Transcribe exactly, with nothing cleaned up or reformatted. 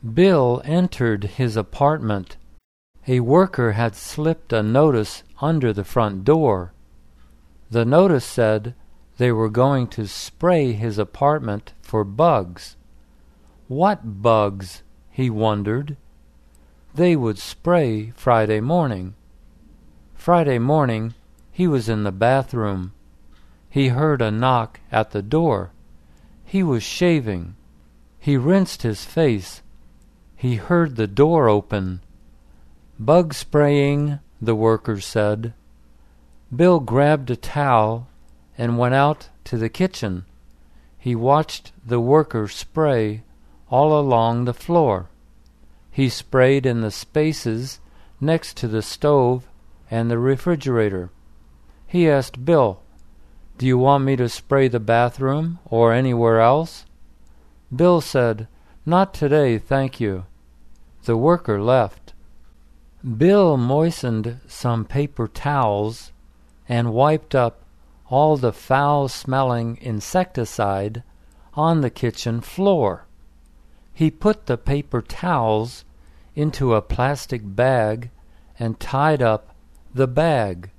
Bill entered his apartment. A worker had slipped a notice under the front door. The notice said they were going to spray his apartment for bugs. What bugs? He wondered. They would spray Friday morning. Friday morning, he was in the bathroom. He heard a knock at the door. He was shaving. He rinsed his face. He heard the door open. "Bug spraying," the worker said. Bill grabbed a towel and went out to the kitchen. He watched the worker spray all along the floor. He sprayed in the spaces next to the stove and the refrigerator. He asked Bill, "Do you want me to spray the bathroom or anywhere else?" Bill said, "Not today, thank you." The worker left. Bill moistened some paper towels and wiped up all the foul-smelling insecticide on the kitchen floor. He put the paper towels into a plastic bag and tied up the bag.